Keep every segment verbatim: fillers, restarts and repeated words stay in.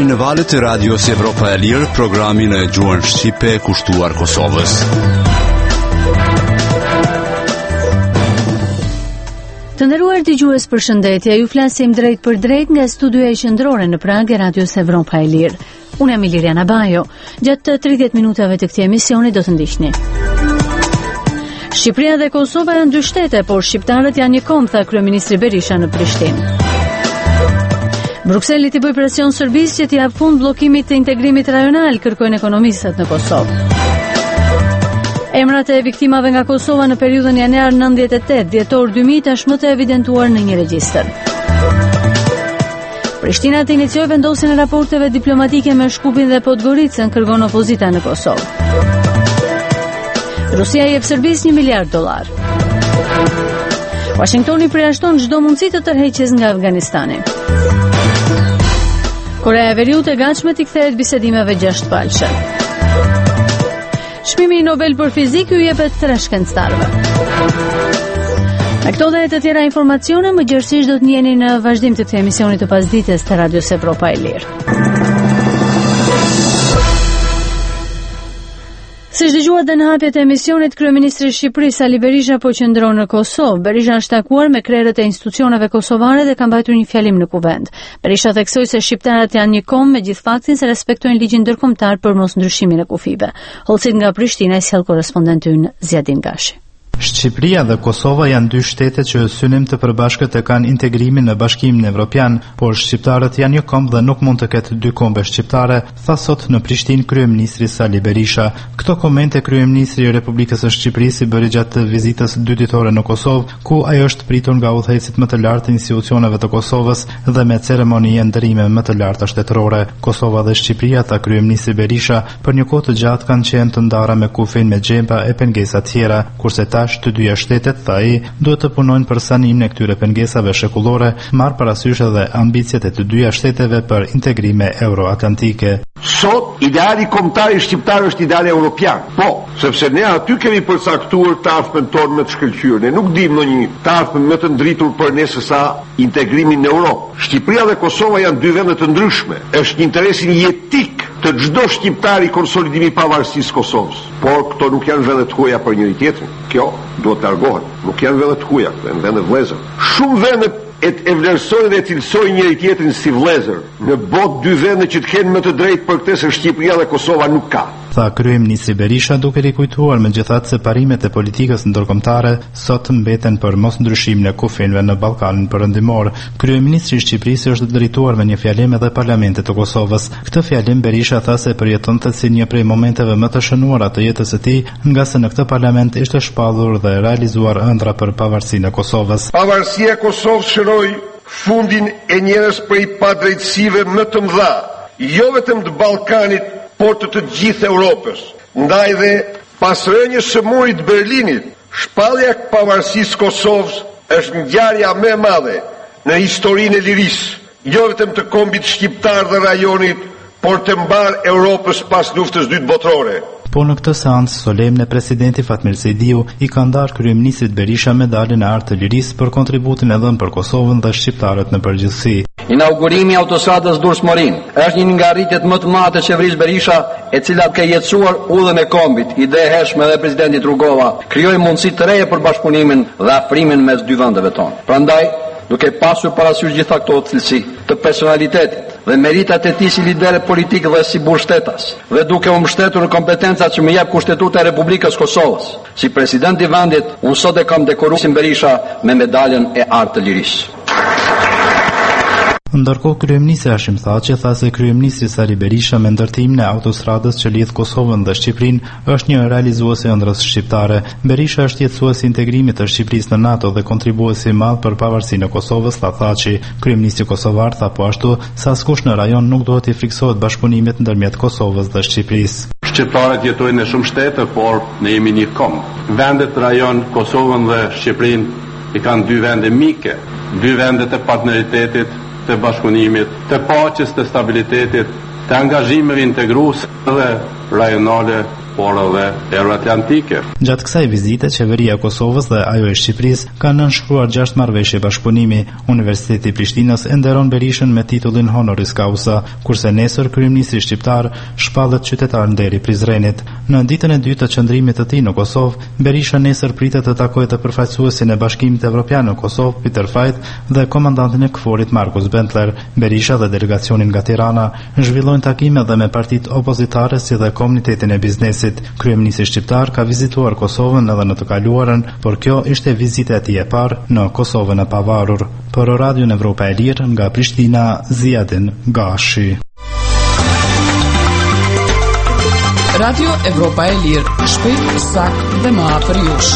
në valët e radios Evropa e Lirë, programin e gjuhën shqipe kushtuar Kosovës. Të nderuar dëgjues, përshëndetje. Ju flasim drejt për drejt nga studioja qendrore në Prag e radios Evropa e Lirë. Unë jam Iliriana Bajo. Gjatë tridhjetë minutave të këtij emisioni do të ndiqni. Shqipëria dhe Kosova janë dy shtete, por shqiptarët janë një kombë, tha kryeministri Berisha në Prishtinë. Brukseli t'i bëj presion Serbisë që t'i jap fund bllokimit të integrimit rajonal, kërkojnë ekonomistët në Kosovë. Emrat e viktimave nga Kosova në periudhën janar nëntëdhjetë e tetë, dhjetor dy mijë tashmë të evidentuar në një regjistër. Prishtina të inicioj vendosjen e raporteve diplomatike me Shkupin dhe Podgoricën, kërkon opozita në Kosovë. Rusia jep Serbisë një miliard dollar. Washingtoni përjashton çdo mundësi të tërheqjes nga Afganistani. Korea e Veriut e gatshme t'i kthehet bisedimeve gjashtëpalëshe. Çmimi Nobel për fizikë u jepet tre shkencëtarëve. Me këto dhe të tjera informacione, më gjerësisht do të njeni në vazhdim të këtij emisioni të pasdites të Radios Evropa e Lirë. Siç dëgjuat dhe në hapjet e emisionit, kryeministri i Shqipërisë Sali Berisha po qëndron në Kosovë. Berisha është takuar me krerët e institucioneve kosovare dhe ka mbajtur një fjalim në kuvend. Berisha theksoi se shqiptarët janë një kombë me gjithë faktin se respektojnë ligjin ndërkombëtar për mos ndryshimin e kufive. Hollësit nga Prishtina i sjell korrespondenti ynë Zjadin Gashi. Shqipëria dhe Kosova janë dy shtete që synim të përbashkët e kanë integrimin në Bashkimin Evropian, por shqiptarët janë një kombë dhe nuk mund të ketë dy kombe shqiptare, tha sot në Prishtinë kryeministri Sali Berisha. Këto komente kryeministri i Republikës së Shqipërisë i bëri gjatë vizitës dyditore në Kosovë, ku ai është pritur nga udhëheqësit më të lartë të institucioneve të Kosovës dhe me ceremonie ndërrime më të larta shtetërore. Kosova dhe Shqipëria, tha kryeministri Berisha, për një kohë të gjatë kanë qenë të ndara me kufin me xhemba e pengesa tjera, kurse ta të dyja shtetet, tha ai, duhet të punojnë për sanimin e këtyre pengesave shekullore, marrë parasysh edhe ambicjet e të dyja shteteve për integrime euroatlantike. Sot ideali kombëtar i shqiptar është ideali europian. Po, sepse ne aty kemi përcaktuar tarfën tonë më të shkëlqyer. Ne nuk dimë ndonjë tarfë më të ndritur për ne se sa integrimin në Europë. Shqipëria dhe Kosova janë dy vende të ndryshme. Është një interes jetik të çdo shqiptari konsolidimi i pavarësisë Kosovës. Por këto nuk janë vende të huaja për njëri tjetrin. Kjo duhet të largohet. Nuk janë vende të huaja, janë vende vëllezër. Shumë vende e e vlerësojnë dhe cilësojnë njëri tjetrin si vëllezër. Në botë dy vende që të kenë më të drejtë për këtë se Shqipëria dhe Kosova nuk ka. Tha kryeministri Berisha duke rikujtuar megjithatë se parimet e politikës ndërkombëtare sot mbeten për mos ndryshimin e kufinëve në Ballkanin Perëndimor. Kryeministri i Shqipërisë është drejtuar me një fjalim edhe parlamentit të Kosovës. Këtë fjalim Berisha tha se përjetonte si një prej momenteve më të shënuara të jetës së tij, nga se në këtë parlament ishte shpallur dhe realizuar ëndra për pavarësinë e Kosovës. Pavarësia e Kosovës shëroi fundin e njërës prej padrejtësive më të mëdha, jo vetëm të Ballkanit, por të të gjithë Europës. Ndaj dhe pas rënjës së murit Berlinit, shpallja e pavarësisë Kosovës është ngjarja më e madhe në historinë e lirisë, jo vetëm të kombit shqiptar dhe rajonit, por të mbar Europës pas luftës së dytë botërore. Po në këtë seancë solemne, presidenti Fatmir Sejdiu i ka ndarë kryeministrit Berisha medaljen e artë të lirisë për kontributin e dhënë për Kosovën dhe shqiptarët në përgjithësi. Inaugurimi i autostradës Durrës-Morin është një nga arritjet më të mëdha të qeverisë Berisha, e cila ka jetësuar udhën e kombit. Ide e hershme dhe presidentit Rugova krijoi mundësi të reja për bashkëpunimin dhe afrimin mes dy vendeve tonë. Prandaj, duke pasur parasysh gjitha këto cilësi të personalitetit dhe meritat e tij si lider politik dhe si burrshtetas, dhe duke u mbështetur në kompetencat që më jep Kushtetuta e Republikës Kosovës, si president i vendit, unë sot e kam dekoruar Berisha me medaljen e artë të lirisë. Ndërkohë kryeministri Hashim Thaçi tha se kryeministri Sali Berisha me ndërtimin e autostradës që lidh Kosovën dhe Shqipërinë është një realizues i ëndrrës shqiptare. Berisha është jetësues i integrimit të Shqipërisë në NATO dhe kontribues i madh për pavarësinë e Kosovës, tha Thaçi. Kryeministri kosovar tha po ashtu se askush në rajon nuk duhet i friksohet bashkëpunimit ndërmjet Kosovës dhe Shqipërisë. Shqiptarët jetojnë në shumë shtete, por ne jemi një kombë. Vendet rajon Kosovën dhe Shqipërinë i kanë dy vende mike, dy vende të partneritetit, të bashkëpunimit, të paqes, të stabilitetit, të angazhimeve integruese dhe rajonale por edhe euroatlantike. Gjatë kësaj vizite, qeveria e Kosovës dhe ajo e Shqipërisë kanë nënshkruar gjashtë marrëveshje bashkëpunimi. Universiteti i Prishtinës e nderon Berishën me titullin honoris causa, kurse nesër kryeministri shqiptar shpallet qytetar nderi Prizrenit. Në ditën e dytë të qëndrimit të tij në Kosovë, Berisha nesër pritet të takojë të përfaqësuesin e Bashkimit Evropian në Kosovë, Peter Fajt, dhe komandantin e KFOR-it Markus Bentler. Berisha dhe delegacionin nga Tirana zhvillojnë takime dhe me partitë opozitare si dhe komunitetin e biznesit. Kryeministri shqiptar ka vizituar Kosovën edhe në të kaluarën, por kjo ishte vizita e tij e parë në Kosovën e pavarur. Për Radion Evropa e Lirë nga Prishtina, Ziadin Gashi. Radio Evropa e Lirë, shpejt, saktë dhe më afër jush.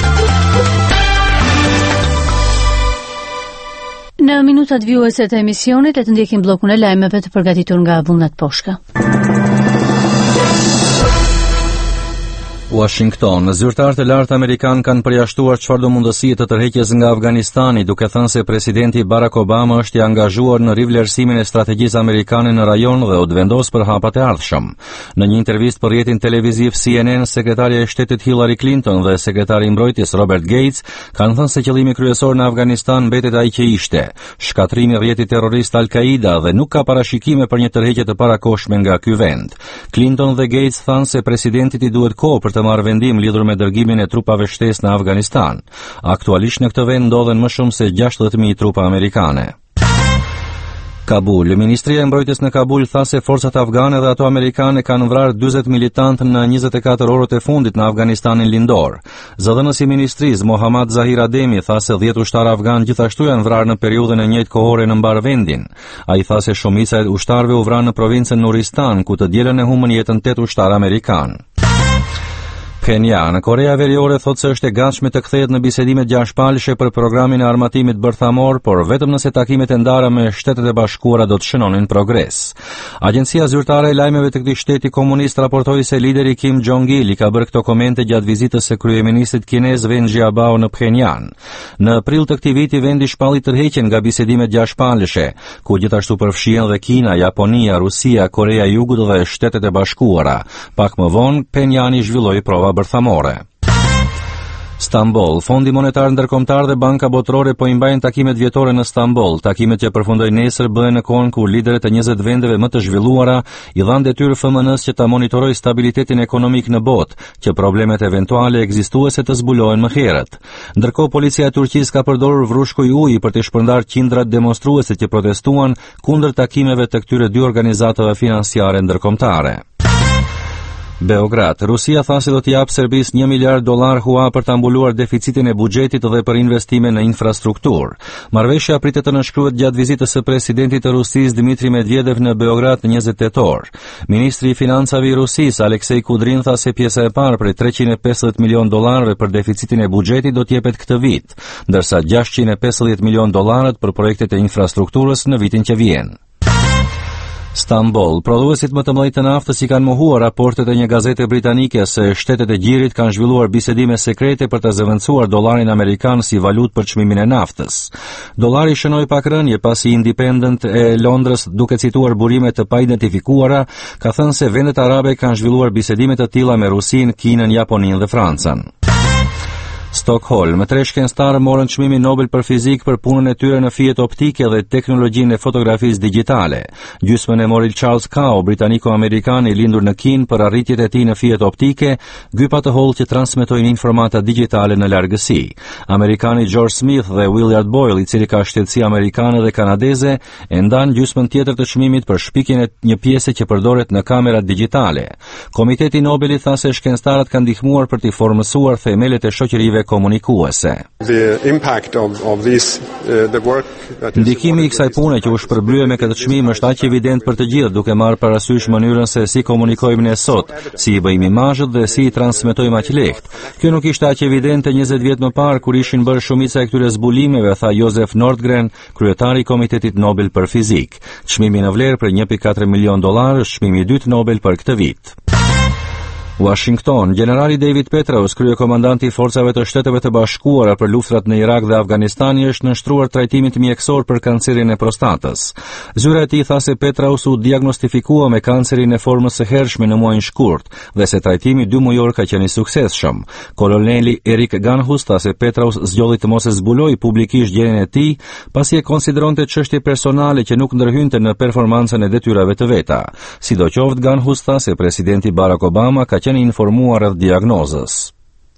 Në minutat vjuese të emisionit e të ndjekim bllokun e lajmeve të përgatitur nga Vullnat Poshka. Washington. Zyrtarët e lartë amerikan kanë përjashtuar çfarëdo mundësie të tërheqjes nga Afganistani, duke thënë se presidenti Barack Obama është i angazhuar në rivlerësimin e strategjisë amerikane në rajon dhe u vendos për hapat e ardhshëm. Në një intervistë për rrjetin televiziv C N N, sekretarja e shtetit Hillary Clinton dhe sekretari i mbrojtjes Robert Gates kanë thënë se qëllimi kryesor në Afganistan mbetet ai që ishte, shkatrimi i rrjetit terrorist Al-Qaida, dhe nuk ka parashikime për një tërheqje të parakohshme nga ky vend. Clinton dhe Gates thanë se presidentit i duhet kohë për të marrë vendim lidhur me dërgimin e trupave shtesë në Afganistan. Aktualisht në këtë vend ndodhen më shumë se gjashtëdhjetë mijë trupa amerikane. Kabul. Ministria e Mbrojtjes në Kabul tha se forcat afgane dhe ato amerikane kanë vrarë dyzet militantë në njëzet e katër orët e fundit në Afganistanin lindor. Zëdhënësi i ministrisë Mohammad Zahir Ademi tha se dhjetë ushtarë afgan gjithashtu janë vrarë në periudhën e njëjtë kohore në mbar vendin. Ai tha se shumica e ushtarëve u vranë në provincën Nuristan, ku të dielën e humbën jetën tetë ushtarë amerikan. Pjenjang. Korea Veriore thotë se është e gatshme të kthehet në bisedimet gjashpalëshe për programin e armatimit bërthamor, por vetëm nëse takimet e ndara me Shtetet e Bashkuara do të shënonin progres. Agjencia zyrtare e lajmeve të këtij shteti komunist raportoi se lideri Kim Jong-il i ka bërë këto komente gjatë vizitës së kryeministit kinez Wen Jiabao në Pjenjang. Në prill të këtij viti vendi shpalli tërheqjen nga bisedimet gjashpalëshe, ku gjithashtu përfshihen dhe Kina, Japonia, Rusia, Korea e Jugut dhe Shtetet e Bashkuara. Pak më vonë, Pjenjangi zhvilloi prova bërthamore. Stamboll. Fondi Monetar Ndërkombëtar dhe Banka Botërore po i mbajnë takimet vjetore në Stamboll. Takimet që përfundojnë nesër bëhen në kohën kur liderët e njëzet vendeve më të zhvilluara i dhanë detyrë F M N-s që ta monitorojë stabilitetin ekonomik në botë, që problemet eventuale ekzistuese të zbulohen më herët. Ndërkohë, policia e Turqisë ka përdorur vrushkuj uji për të shpërndarë qindrat demonstruese që protestuan kundër takimeve të këtyre dy organizatave financiare ndërkombëtare. Beograd. Rusia tha se do t'i japë Serbisë një miliard dollar hua për ta mbuluar deficitin e buxhetit dhe për investime në infrastrukturë. Marrëveshja pritet të nënshkruhet gjatë vizitës së presidentit të Rusisë Dmitri Medvedev në Beograd në njëzet tetor. Ministri i Financave i Rusisë Aleksej Kudrin tha se pjesa e parë prej treqind e pesëdhjetë milion dollarëve për deficitin e buxhetit do t'jepet këtë vit, ndërsa gjashtëqind e pesëdhjetë milion dollarët për projektet e infrastrukturës në vitin që vjen. Stamboll. Prodhuesit më të mëdhenj të naftës i kanë mohuar raportet e një gazete britanike se Shtetet e Gjirit kanë zhvilluar bisedime sekrete për të zëvendësuar dollarin amerikan si valutë për çmimin e naftës. Dollari shënoi pak rënje pasi Independent e Londrës, duke cituar burime të paidentifikuara, ka thënë se vendet arabe kanë zhvilluar bisedime të tilla me Rusinë, Kinën, Japoninë dhe Francën. Stockholm. Tre shkencëtarë morën çmimin Nobel për fizik për punën e tyre në fijet optike dhe teknologjinë e fotografisë digjitale. Gjysmën e mori Charles Kao, britaniko-amerikan i lindur në Kinë, për arritjet e tij në fijet optike, gypa të hollë që transmetojnë informata digjitale në largësi. Amerikani George Smith dhe Willard Boyle, i cili ka shtetësi amerikane dhe kanadeze, e ndan gjysmën tjetër të çmimit për shpikjen e një pjese që përdoret në kamerat digjitale. Komiteti Nobelit tha se shkencëtarët kanë ndihmuar për të formësuar themelet e shoqërive komunikuese. Ndikimi i kësaj pune që u shpërblye me këtë çmim është aq evident për të gjithë, duke marrë parasysh mënyrën se si komunikojmë ne sot, si i bëjmë imazhet dhe si i transmetojmë aq lehtë. Kjo nuk ishte aq evidente njëzet vjet më parë kur ishin bërë shumica e këtyre zbulimeve, tha Joseph Nordgren, kryetari i Komitetit Nobel për Fizik. Çmimi në vlerë për një pikë katër milion dollarë është çmimi i dytë Nobel për këtë vit. Washington, generali David Petraeus, kryekomandanti i forcave të Shteteve të Bashkuara për luftrat në Irak dhe Afganistan, është nënshtruar trajtimit mjekësor për kancerin e prostatës. Zyra e tij tha se Petraeus u diagnostifikua me kancerin e formës së hershme në muajin shkurt dhe se trajtimi dy mujor ka qenë i suksesshëm. Koloneli Eric Ganhus tha se Petraeus zgjodhi të mos e zbulojë publikisht gjendjen e tij, pasi e konsideronte çështje personale që nuk ndërhynte në performancën e detyrave të veta. Sidoqoftë, Ganhus tha se presidenti Barack Obama ka qenë informuar rreth diagnozës.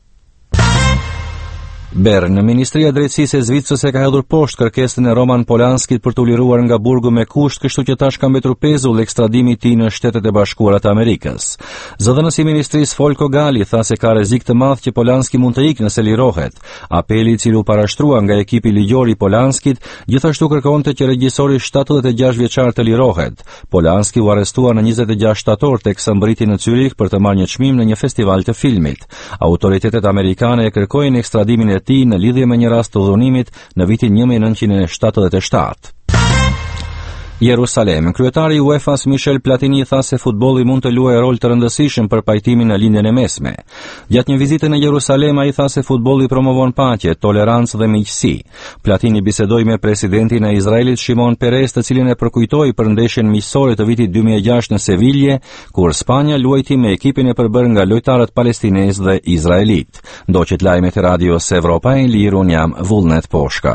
Bern, Ministria e Drejtësisë e Zvicrës e ka hedhur poshtë kërkesën e Roman Polanskit për të liruar nga burgu me kusht, kështu që tash ka mbetur pezull ekstradimi i tij në Shtetet e Bashkuara të Amerikës. Zëdhënësi i Ministrisë Folko Gali tha se ka rrezik të madh që Polanski mund të ikë nëse lirohet. Apeli i cili u parashtrua nga ekipi ligjor i Polanskit gjithashtu kërkonte që regjisori shtatëdhjetë e gjashtë vjeçar të lirohet. Polanski u arrestua në njëzet e gjashtë shtator teksa mbriti në Zyrich për të marrë një çmim në një festival të filmit. Autoritetet amerikane e kërkojnë ekstradimin e tij në lidhje me një rast të dhunimit në vitin një mijë e nëntëqind e shtatëdhjetë e shtatë. Jerusalem, kryetari i UEFA-s Michel Platini tha se futbolli mund të luajë rol të rëndësishëm për pajtimin në lindjen e mesme. Gjatë një vizite në Jerusalem, ai tha se futbolli promovon paqe, tolerancë dhe miqësi. Platini bisedoi me presidentin e Izraelit Shimon Peres, të cilin e përkujtoi për ndeshjen miqësore të vitit dy mijë e gjashtë në Sevilje, kur Spanja luajti me ekipin e përbërë nga lojtarët palestinezë dhe izraelit. Ndoqet lajmet e radios Evropa e Lirë, un jam Vullnet Poshka.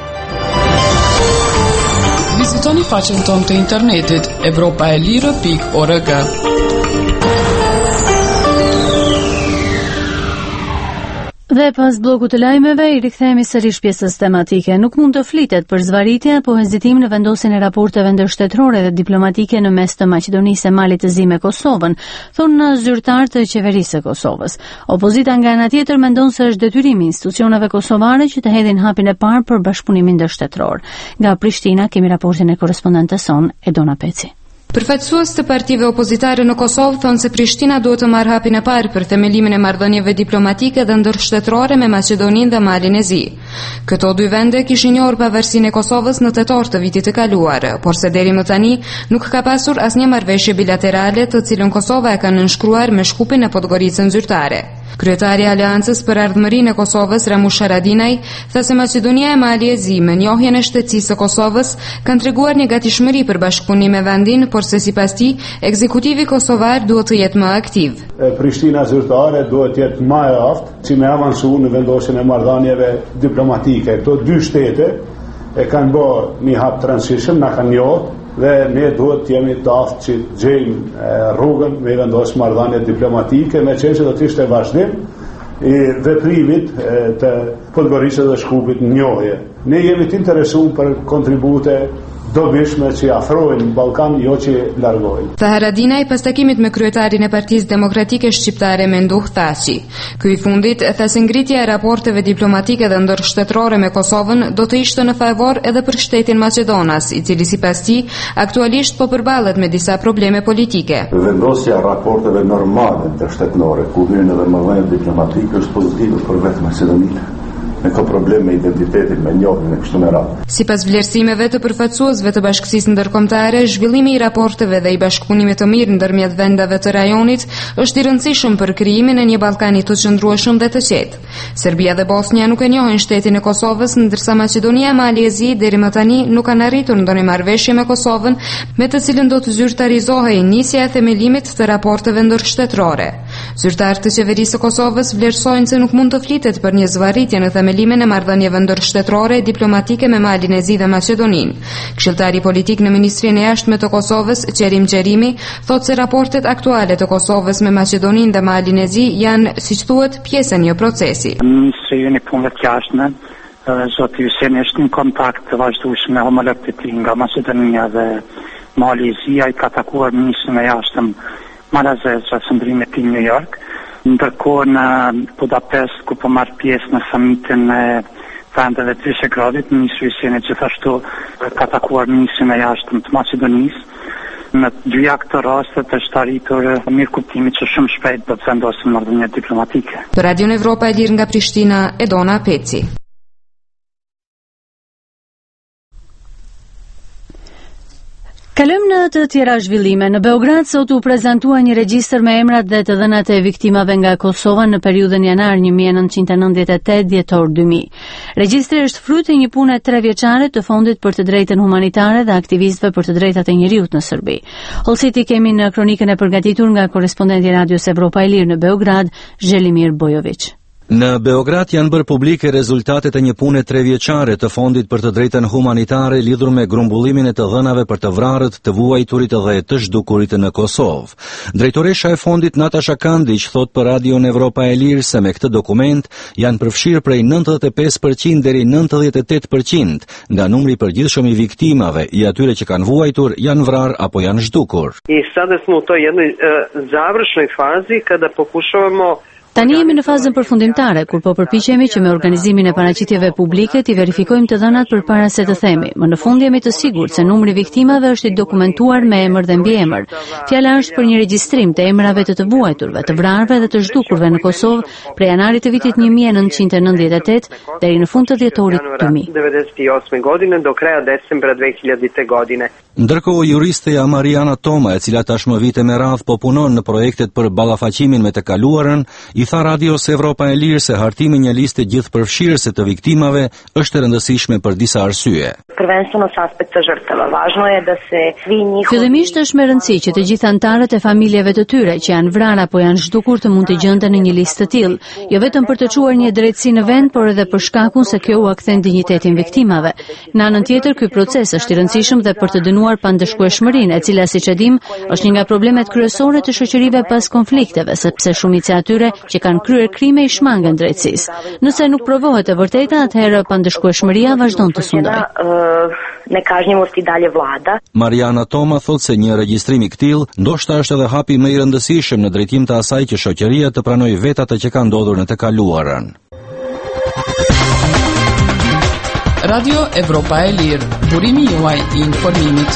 Vizitoni faqen tonë të internetit evropa e lirë pikë org. Dhe pas bllokut të lajmeve i rikthehemi sërish pjesës tematike. Nuk mund të flitet për zvarritje apo hezitim në vendosjen e raporteve ndërshtetërore dhe diplomatike në mes të Maqedonisë së Malit të Zi me Kosovën, thonë zyrtar të qeverisë së Kosovës. Opozita nga ana tjetër mendon se është detyrimi i institucioneve kosovare që të hedhin hapin e parë për bashkëpunimin ndërshtetëror. Nga Prishtina kemi raportin e korrespondentes son Edona Peci. Përfaqësues të partive opozitare në Kosovë thonë se Prishtina duhet të marrë hapin e parë për themelimin e marrëdhënieve diplomatike dhe ndërshtetërore me Maqedoninë dhe Malin e Zi. Këto dy vende kishin njohur pavarësinë e Kosovës në tetor të vitit të kaluar, por se deri më tani nuk ka pasur asnjë marrëveshje bilaterale të cilën Kosova e ka nënshkruar me Shkupin e Podgoricën zyrtare. Kryetari i Aleancës për Ardhmërinë e Kosovës, Ramush Haradinaj, tha se Maqedonia e Mali e Zi me njohjen e shtetësisë së Kosovës kanë treguar një gatishmëri për bashkëpunim me vendin, por se sipas tij, ekzekutivi kosovar duhet të jetë më aktiv. Prishtina zyrtare duhet të jetë më e aftë, si me avancu në vendosjen e marrëdhënieve diplomatike. Këto dy shtete e kanë bërë një hap transition, na kanë njohur dhe ne duhet të jemi të aftë që gjejmë rrugën me vendosje marrëdhënie diplomatike, me qenë që do të ishte vazhdim i veprimit të Podgoricës dhe Shkupit në njohje. Ne jemi të interesuar për kontribute dobishme që afrojnë Ballkan, jo që largojnë. Tha Haradinaj pas takimit me kryetarin e Partisë Demokratike Shqiptare Menduh Thaçi. Ky i fundit tha se ngritja e raporteve diplomatike dhe ndërshtetërore me Kosovën do të ishte në favor edhe për shtetin Maqedonas, i cili sipas tij aktualisht po përballet me disa probleme politike. Vendosja e raporteve normale ndërshtetërore ku hyn edhe marrëdhënie diplomatike është pozitive për vetë Maqedoninë. Me ka probleme me identitetin, me njohjen e kështu me radhë. Sipas vlerësimeve të përfaqësuesve të Bashkësisë Ndërkombëtare, zhvillimi i raporteve dhe i bashkëpunimit të mirë ndërmjet vendeve të rajonit është i rëndësishëm për krijimin e një Ballkani të qëndrueshëm dhe të qetë. Serbia dhe Bosnia nuk e njohin shtetin e Kosovës, ndërsa Maqedonia e Mali e Zi deri më tani nuk kanë arritur ndonjë marrëveshje me Kosovën, me të cilën do të zyrtarizohej nisja e themelimit të raporteve ndërshtetërore. Zyrtarët të qeverisë së Kosovës vlerësojnë se nuk mund të flitet për një zvarritje në themelimin e marrëdhënieve ndërshtetërore diplomatike me Malin e Zi dhe Maqedoninë. Këshilltari politik në Ministrinë e Jashtme të Kosovës, Qerim Qerimi, thotë se raportet aktuale të Kosovës me Maqedoninë dhe Malin e Zi janë, siç thuhet, pjesë e një procesi. Ministria e Punëve të Jashtme, zoti Hyseni, është në kontakt të vazhdueshëm me homologët e tij nga Maqedonia dhe Mali i Zi. Ai ka takuar ministrin e Jashtëm Marazes gjatë ndrimit në New York. Ndërkohë në Budapest, ku po marr pjesë në summitin e vendeve të Vishegradit, ministri Hyseni gjithashtu ka takuar ministrin e Jashtëm të Maqedonisë. Në dyja këto rastet është arritur mirëkuptimi që shumë shpejt do të vendosen marrëdhënie diplomatike. Për Radion Evropa e Lirë nga Prishtina, Edona Peci. Kalojmë në të tjera zhvillime. Në Beograd sot u prezantua një regjistër me emrat dhe të dhënat e viktimave nga Kosova në periudhën janar një mijë e nëntëqind e nëntëdhjetë e tetë dhjetor dy mijë. Regjistri është fruti i një pune tre vjeçare të Fondit për të Drejtën Humanitare dhe aktivistëve për të drejtat e njerëzit në Serbi. Hollësiti kemi në kronikën e përgatitur nga korrespondenti i Radios Evropa e Lirë në Beograd, Zhelimir Bojović. Në Beograd janë bërë publike rezultatet e një pune tre vjeçare të Fondit për të Drejtën Humanitare lidhur me grumbullimin e të dhënave për të vrarët, të vuajturit dhe të zhdukurit në Kosovë. Drejtoresha e fondit Natasha Kandić thot për Radion Evropa e Lirë se me këtë dokument janë përfshirë prej nëntëdhjetë e pesë përqind deri nëntëdhjetë e tetë përqind nga numri i përgjithshëm i viktimave, i atyre që kanë vuajtur, janë vrarë apo janë zhdukur. I sada smo u toj jednoj završnoj fazi kada pokušavamo Tani jemi në fazën përfundimtare, kur po përpiqemi që me organizimin e paraqitjeve publike t'i verifikojmë të dhënat përpara se të themi. Më në fund jemi të sigurt se numri i viktimave është i dokumentuar me emër dhe mbiemër. Fjala është për një regjistrim të emrave të të vuajturve, të vrarëve dhe të zhdukurve në Kosovë prej janarit të vitit një mijë e nëntëqind e nëntëdhjetë e tetë deri në fund të dhjetorit dy mijë. devedeset i osme godine do kraja decembra dve hiljadite godine. Ndërkohë juristeja Mariana Toma, e cila tashmë vite me radhë po punon në projektet për ballafaqimin me të kaluarën, i tha Radios Evropa e Lirë se hartimi një listë gjithëpërfshirëse të viktimave është e rëndësishme për disa arsye. Prvenstveno s aspekta žrtava. Važno je da se svi njihovi Fillimisht është me rëndësi që të gjithë anëtarët e familjeve të tyre që janë vrarë apo janë zhdukur të mund të gjenden në një listë të tillë, jo vetëm për të çuar një drejtësi në vend, por edhe për shkakun se kjo u kthen dinjitetin viktimave. Në anën tjetër, ky proces është i rëndësishëm dhe për të dënuar pandëshkueshmërinë, e cila siç e dim, është një nga problemet kryesore të shoqërive pas konflikteve, sepse shumica e tyre që kanë kryer krime i shmangën drejtësisë. Nëse nuk provohet e vërteta, atëherë pandëshkueshmëria vazhdon të sundojë. Nekažnjivost i dalje vlada. Mariana Toma thot se një regjistrim i këtill ndoshta është edhe hapi më i rëndësishëm në drejtim të asaj që shoqëria të pranojë vetat që kanë ndodhur në të kaluarën. Radio Evropa e Lirë, burimi juaj i informimit.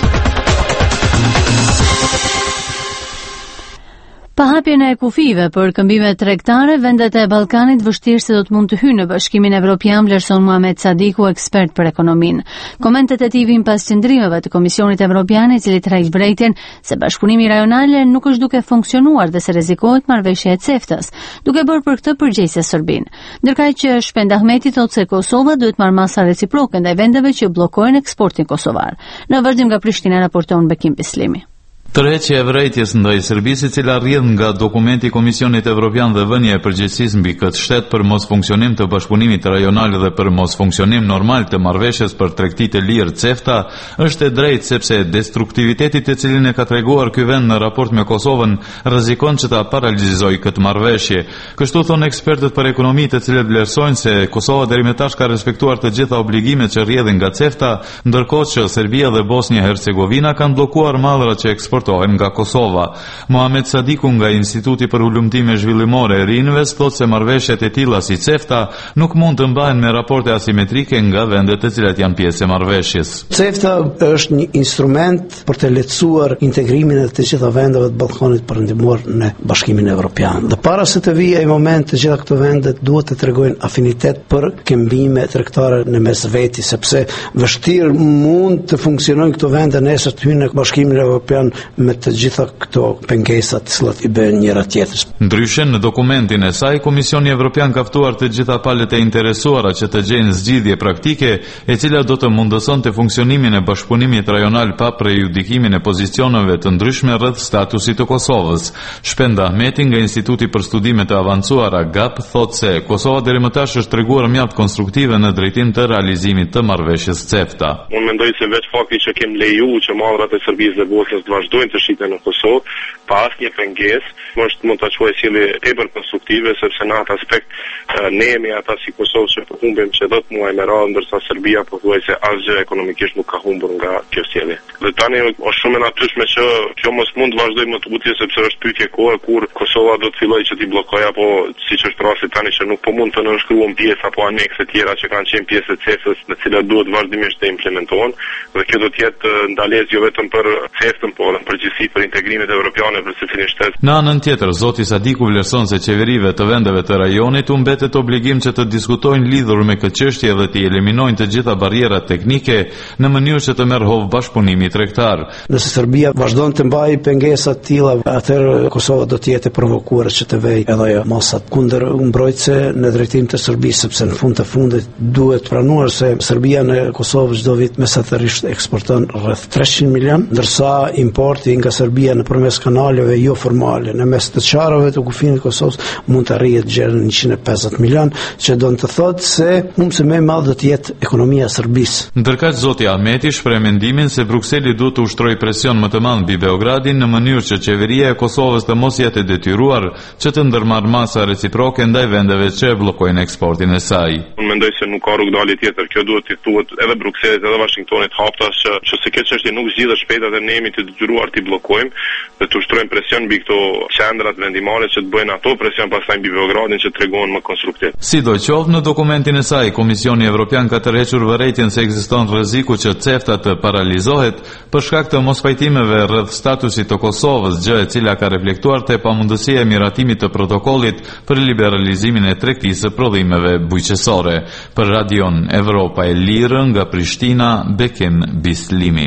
Pa hapjen e kufive për këmbime tregtare, vendet e Ballkanit vështirë se do të mund të hyjnë në Bashkimin Evropian, vlerëson Muhamet Sadiku, ekspert për ekonominë. Komentet e tij vijnë pas qëndrimeve të Komisionit Evropian, i cili tregj vërejtjen se bashkëpunimi rajonal nuk është duke funksionuar dhe se rrezikohet marrëveshja e CEFTA-s, duke bërë për këtë përgjegjëse Serbinë. Ndërkaq që Shpend Ahmeti thotë se Kosova duhet marrë masa reciproke ndaj vendeve që bllokojnë eksportin kosovar. Në vazhdim nga Prishtina raporton Bekim Bislimi. Tërheqja e vërejtjes ndaj Serbisë, e cila rrjedh nga dokumenti i Komisionit Evropian dhe vënia e përgjegjësisë mbi këtë shtet për mos funksionim të bashkëpunimit rajonal dhe për mos funksionim normal të marrëveshjes për tregti të lirë CEFTA, është e drejtë sepse destruktiviteti të cilin e ka treguar ky vend në raport me Kosovën rrezikon që ta paralizojë këtë marrëveshje. Kështu thon ekspertët për ekonomi, të cilët vlerësojnë se Kosova deri më tash ka respektuar të gjitha obligimet që rrjedhin nga CEFTA, ndërkohë që Serbia dhe Bosnia-Hercegovina kanë bllokuar mallrat që eksportojnë nga Kosova. Muhamet Sadiku nga Instituti për Ulëmtime Zhvillimore e Rinvest thotë se marrëveshjet e tilla si CEFTA nuk mund të mbahen me raporte asimetrike nga vendet të cilat janë pjesë e marrëveshjes. CEFTA është një instrument për të lehtësuar integrimin e të gjitha vendeve të Ballkanit perëndimor në Bashkimin Evropian. Dhe para se të vijë ai moment, të gjitha këto vende duhet të tregojnë afinitet për këmbime tregtare në mes veti, sepse vështirë mund të funksionojnë këto vende nesër të hyjnë në Bashkimin Evropian me të gjitha këto pengesat që i bën njëra tjetrës. Ndryshe, në dokumentin e saj, Komisioni Evropian ka ftuar të gjitha palët e interesuara që të gjejnë zgjidhje praktike, e cila do të mundëson të funksionimin e bashkëpunimit rajonal pa prejudikimin e pozicioneve të ndryshme rreth statusit të Kosovës. Shpend Ahmeti nga Instituti për Studime të Avancuara G A P thotë se Kosova deri më tash është treguar mjaft konstruktive në drejtim të realizimit të marrëveshjes CEFTA. Unë mendoj se vetë fakti që kem leju që mallrat e Serbisë dhe Bosnjës të vazhdojnë të shiten në Kosovë, pa asnjë pengesë, është mund ta quaj sjellje tepër konstruktive, sepse në atë aspekt ne jemi ata si Kosovë që po humbim çdo muaj me radhë, ndërsa Serbia pothuajse asgjë ekonomikisht nuk ka humbur nga kjo sjellje. Dhe tani është shumë e natyrshme që kjo mos mund të vazhdojë më tutje, sepse është pyetje kohe kur Kosova do të fillojë që t'i bllokojë, apo siç është rasti tani që nuk po mund të nënshkruan pjesë apo anekse tjera që kanë qenë pjesë të CEFTA-s, të cilat duhet vazhdimisht të implementohen, dhe kjo do të jetë ndalesë jo vetëm për CEFTA-n, por në përgjithësi për integrimet evropiane për secilin shtet. Në anën tjetër, zoti Sadiku vlerëson se qeverive të vendeve të rajonit u mbetet obligim që të diskutojnë lidhur me këtë çështje dhe të eliminojnë të gjitha barrierat teknike në mënyrë që të merr hovë bashkëpunimi tregtar. Nëse Serbia vazhdon të mbajë pengesa të tilla, atëherë Kosova do të jetë e provokuar që të vejë edhe ajo masat kundër mbrojtëse në drejtim të Serbisë, sepse në fund të fundit duhet pranuar se Serbia në Kosovë çdo vit mesatërisht eksporton rreth treqind milion, ndërsa importi nga Serbia nëpërmes kanaleve jo formale në mes të çarave të kufinit të Kosovës mund të arrijë deri në njëqind e pesëdhjetë milion, që do të thotë se humbse më e madh do të jetë ekonomia e Serbisë. Ndërkaq zoti Ahmeti shpreh mendimin se Brukseli duhet të ushtrojë presion më të madh mbi Beogradin në mënyrë që qeveria e Kosovës të mos jetë e detyruar që të ndërmarrë masa reciproke ndaj vendeve që e bllokojnë eksportin e saj. Unë mendoj se nuk ka rrugdalje tjetër. Kjo duhet të thuhet edhe Brukselit edhe Washingtonit haptas që që se kjo çështje nuk zgjidhet shpejt dhe ne jemi të detyruar t'i bllokojmë dhe të ushtrojmë presion mbi këto qendrat vendimare që të bëjnë ato presion pastaj mbi Beogradin që tregojnë më konstruktiv. Sidoqoftë, në dokumentin e saj, Komisioni Evropian ka tërhequr vërejtjen se ekziston rreziku që CEFTA të paralizohet për shkak të mospajtimeve rreth statusit të Kosovës, gjë e cila ka reflektuar te pamundësia e miratimit të protokollit për liberalizimin e tregtisë së prodhimeve bujqësore. Për Radion Evropa e Lirë nga Prishtina, Bekim Bislimi.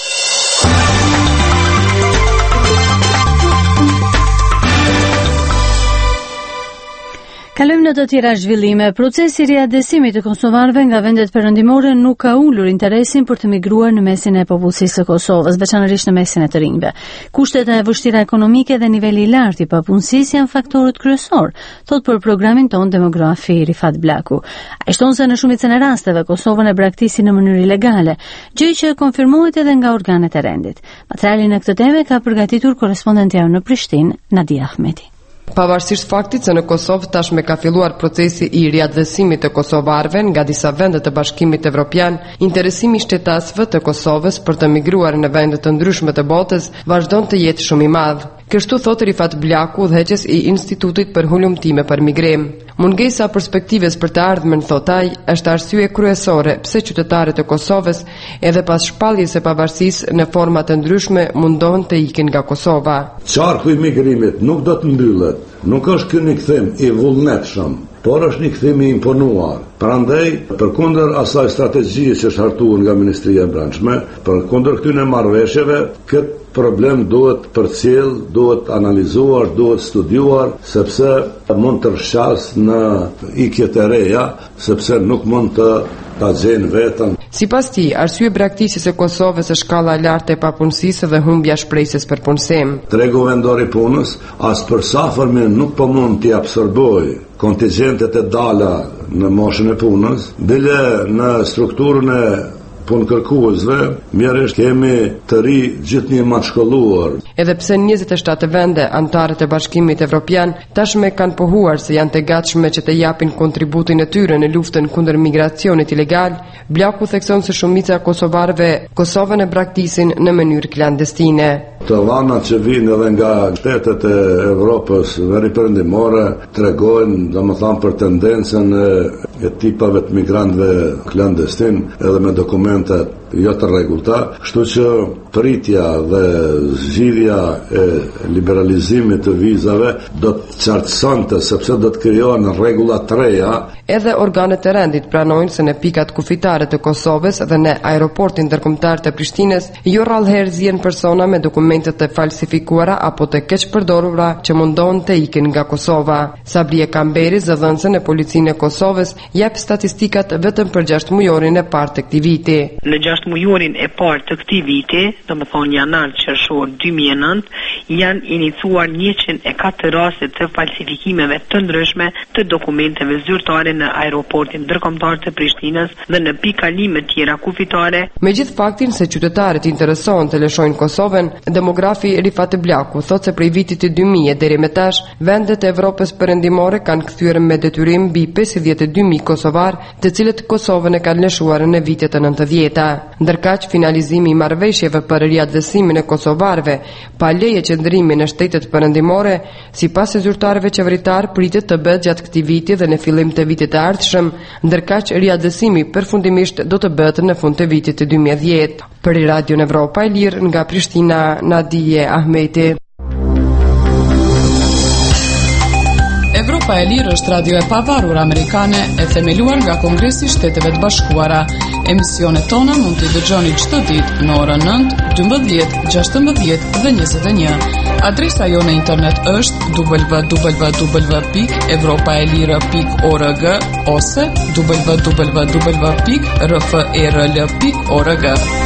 Kalojmë në të tjera zhvillime. Procesi i riadesimit të kosovarëve nga vendet perëndimore nuk ka ulur interesin për të migruar në mesin e popullsisë së Kosovës, veçanërisht në mesin e të rinjve. Kushtet e vështira ekonomike dhe niveli i lartë i papunësisë janë faktorët kryesor, thot për programin ton demografi Rifat Blaku. Ai shton se në shumicën e rasteve Kosovën e braktisin në mënyrë ilegale, gjë që konfirmohet edhe nga organet e rendit. Materialin në këtë temë ka përgatitur korrespondenti në Prishtinë, Nadia Ahmeti. Pavarësisht faktit se në Kosovë tashme ka filluar procesi i riadhesimit të kosovarëve nga disa vende të Bashkimit Evropian, interesimi i shtetasëve të Kosovës për të migruar në vende të ndryshme të botës vazhdon të jetë shumë i madh. Kështu thot Rifat Blaku, udhëheqës i Institutit për Hulumtime për Migrim. Mungesa perspektives për të ardhmen, thot ai, është arsye kryesore pse qytetarët e Kosovës edhe pas shpalljes së pavarësisë në forma të ndryshme mundohen të ikin nga Kosova. Qarku i migrimit nuk do të mbyllet. Nuk është ky një kthim i vullnetshëm, por është një kthim i imponuar. Prandaj, përkundër asaj strategjie që është hartuar nga Ministria e Brendshme, përkundër këtyre marrëveshjeve, këtë problem duhet përcjell, duhet analizuar, duhet studiuar, sepse mund të rrshas në ikjet e reja, sepse nuk mund të ta gjejnë vetën. Sipas tij, arsye braktisjes së Kosovës është shkalla e lartë e papunësisë dhe humbja e shpresës për punësim. Tregu vendor i punës as përsafermi nuk po mund t'i absorbojë kontingjentet e dala në moshën e punës, bile në strukturën e punë kërkuesve, mjerisht kemi të ri gjithë një matë shkolluar. Edhe pse njëzet e shtatë vende antarët e Bashkimit Evropian tashme kanë pohuar se janë të gatshme që të japin kontributin e tyre në luftën kundër migracionit ilegal, Blaku thekson se shumica e kosovarëve Kosovën e braktisin në mënyrë klandestine. Të dhënat që vijnë edhe nga shtetet e Evropës veri perëndimore tregojnë, domethënë, për tendencën e, e tipave të migrantëve klandestin edhe me dokumente jo të rregullta, kështu që pritja dhe zgjidhja e liberalizimit të vizave do të qartësonte, sepse do të krijohen rregulla të reja. Edhe organet e rendit pranojnë se në pikat kufitare të Kosovës dhe në aeroportin ndërkombëtar të Prishtinës jo rrallëherë zihen persona me dokumente të falsifikuara apo të keqpërdorura që mundohen të ikin nga Kosova. Sabrie Kamberi, zëdhënëse në policinë e Kosovës, jep statistikat vetëm për gjashtë mujorin e parë të këtij viti. Në gjashtë mujorin e parë të këtij viti, domethënë janar qershor dy mijë e nëntë, janë iniciuar njëqind e katër raste të falsifikimeve të ndryshme të dokumenteve zyrtare në aeroportin ndërkombëtar të Prishtinës dhe në pikëkalime tjera kufitare. Megjith faktin se qytetarët interesohen të lëshojnë Kosovën, demografi Rifat Blaku thotë se prej vitit të dy mijë deri më tash, vendet e Evropës perëndimore kanë kthyer me detyrim mbi pesëdhjetë e dy mijë kosovar, të cilët Kosovën e kanë lëshuar në vitet e nëntëdhjetë. ndërkaq finalizimi i marrëveshjeve për riadhësimin e kosovarëve pa leje qëndrimi në shtetet perëndimore, sipas e zyrtarëve qeveritar, pritet të bëhet gjatë këtij viti dhe në fillim të vitit të ardhshëm, ndërkaq riadhësimi përfundimisht do të bëhet në fund të vitit të dy mijë e dhjetë. Për Radio Evropa e Lirë nga Prishtina, Nadije Ahmeti. Evropa e Lirë është radio e pavarur amerikane e themeluar nga Kongresi i Shteteve të Bashkuara. Emisionet tona mund t'i dëgjoni çdo ditë në orën nëntë, dymbëdhjetë, gjashtëmbëdhjetë dhe njëzet e një. Adresa jo në internet është w w w pikë evropaelire pikë org ose w w w pikë r f e r l pikë org.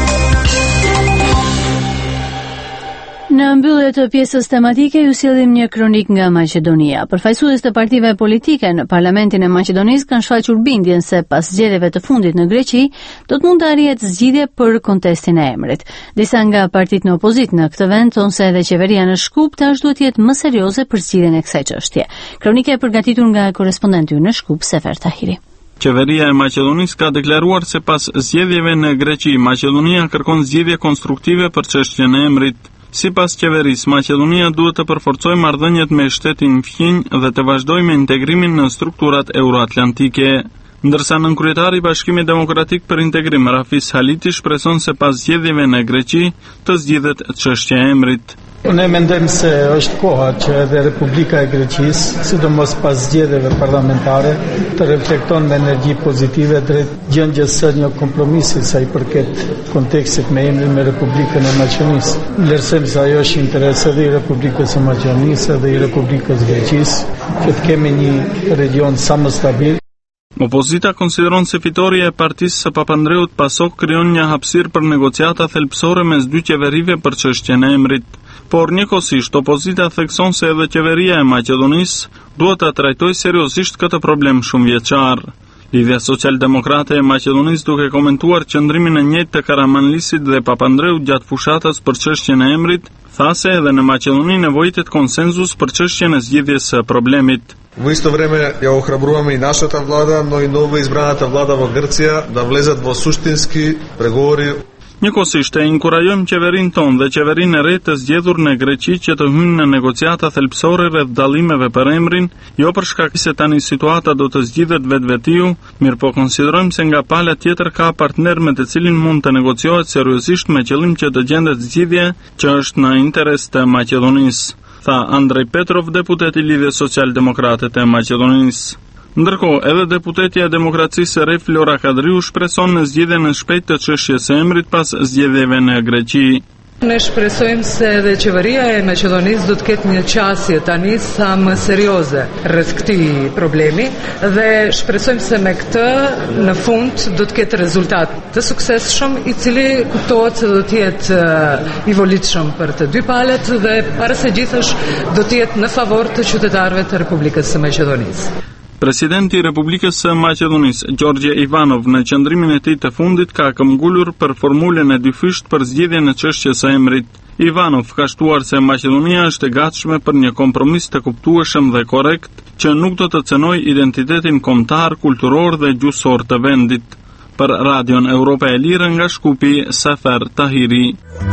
Në mbyllje të pjesës tematike ju sjellim një kronik nga Maqedonia. Përfaqësues të partive politike në Parlamentin e Maqedonisë kanë shfaqur bindjen se pas zgjedhjeve të fundit në Greqi do të mund të arrihet zgjidhje për kontestin e emrit. Disa nga partitë në opozitë në këtë vend thonë se edhe qeveria në Shkup tash duhet të jetë më serioze për zgjidhjen e kësaj çështje. Kronika e përgatitur nga korrespondenti në Shkup, Sefer Tahiri. Qeveria e Maqedonisë ka deklaruar se pas zgjedhjeve në Greqi, Maqedonia kërkon zgjidhje konstruktive për çështjen e emrit. Sipas qeverisë, Maqedonia duhet të përforcojë marrëdhëniet me shtetin fqinj dhe të vazhdojë me integrimin në strukturat euroatlantike. Ndërsa nënkryetari i Bashkimit Demokratik për Integrim, Rafis Haliti, shpreson se pas zgjedhjeve në Greqi të zgjidhet çështja e emrit. Ne mendojmë se është koha që edhe Republika e Greqisë, sidomos pas zgjedhjeve parlamentare, të reflekton me energji pozitive drejt gjendjes së një kompromisi sa i përket kontekstit me emrin me Republikën e Maqedonisë. Vlerësojmë se ajo është interes edhe i Republikës së Maqedonisë dhe i Republikës Greqisë, që të kemi një region sa më stabil. Opozita konsideron se fitoria e partisë së Papandreut PASOK krijon një hapësirë për negociata thelbësore mes dy qeverive për çështjen e emrit. Por njëkohësisht opozita thekson se edhe qeveria e Maqedonisë duhet të trajtojë seriozisht këtë problem shumë vjeçar. Lidhja Social-Demokrate e Maqedonisë, duke komentuar qëndrimin e njëjtë të Karamanlisit dhe Papandreut gjatë fushatës për çështjen e emrit, tha se edhe në Maqedoni nevojitet konsenzus për çështjen e zgjidhjes së problemit. Во исто време ја охрабруваме и нашата влада, но и ново избраната влада во Грција да влезат во суштински преговори. Njëkohësisht e inkurajojmë qeverinë tonë dhe qeverinë e re të zgjedhur në Greqi që të hyjnë në negociata thelbësore rreth dallimeve për emrin, jo për shkak se tani situata do të zgjidhet vetvetiu, mirë po konsiderojmë se nga pala tjetër ka partner me të cilin mund të negociohet seriozisht me qëllim që të gjendet zgjidhje që është në interes të Maqedonisë, tha Andrej Petrov, deputeti i Lidhjes Social-Demokrate të Maqedonisë. Ndërkohë, edhe deputetja e Demokracisë së Re Flora Kadriu shpreson në zgjidhjen e shpejtë të çështjes së emrit pas zgjedhjeve në Greqi. Ne shpresojmë se edhe qeveria e Maqedonisë do të ketë një qasje tani sa më serioze rreth këtij problemi dhe shpresojmë se me këtë në fund do të ketë rezultat të suksesshëm i cili kuptohet se do të jetë i volitshëm për të dy palët dhe para së gjithësh do të jetë në favor të qytetarëve të Republikës së Maqedonisë. Presidenti i Republikës së Maqedonisë, Gjorgje Ivanov, në qëndrimin e tij të fundit ka këmbgulur për formulën e dyfisht për zgjidhjen e çështjes së emrit. Ivanov ka shtuar se Maqedonia është e gatshme për një kompromis të kuptueshëm dhe korrekt që nuk do të cënojë identitetin kombëtar, kulturor dhe gjuhësor të vendit. Për Radion Evropa e Lirë nga Shkupi, Sefer Tahiri.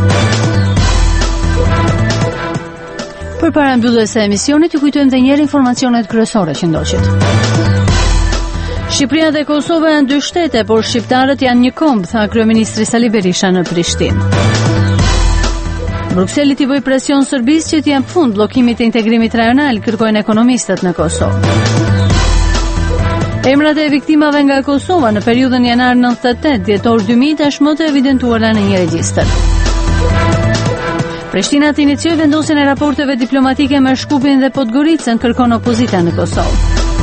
Për para mbylljes së emisionit, ju kujtojmë edhe një herë informacionet kryesore që ndoqit. Shqipëria dhe Kosova janë dy shtete, por shqiptarët janë një komb, tha kryeministri Sali Berisha në Prishtinë. Brukseli t'i bëj presion Serbisë që t'i jap fund bllokimit të integrimit rajonal, kërkojnë ekonomistët në Kosovë. Emrat e viktimave nga Kosova në periudhën janar nëntëdhjetë e tetë dhjetor dy mijë tashmë të evidentuara në një regjistër. Prishtina të inicioj vendosjen e raporteve diplomatike me Shkupin dhe Podgoricën, kërkon opozita në Kosovë.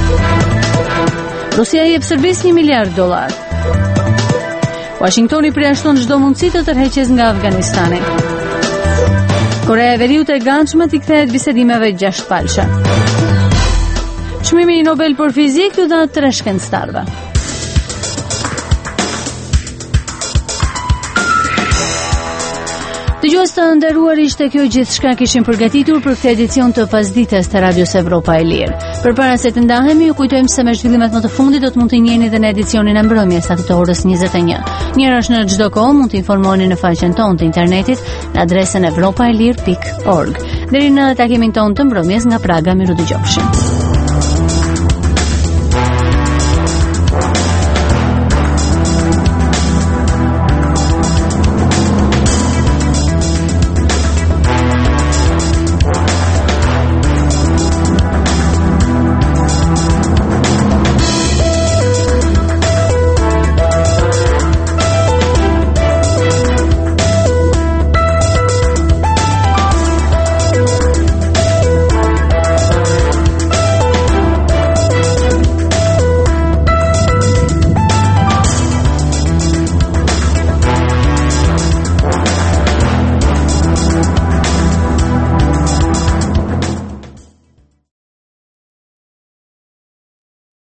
Rusia jep Serbisë një miliard dollar. Washingtoni përjashton çdo mundësi të tërheqjes nga Afganistani. Korea e Veriut e gatshme t'i kthehet bisedimeve gjashtëpalëshe. Çmimi i Nobel për fizik ju dha tre shkencëtarëve. Dëgjues të nderuar, ishte kjo gjithçka kishim përgatitur për këtë edicion të pasdites të Radios Evropa e Lirë. Përpara se të ndahemi, ju kujtojmë se me zhvillimet më të fundit do të mund të njiheni edhe në edicionin e mbrëmjes aty të orës njëzet e një. Njëra është në çdo kohë mund të informoheni në faqen tonë të internetit në adresën evropaelir pikë org. Deri në takimin tonë të mbrëmjes nga Praga, miru dëgjofshim.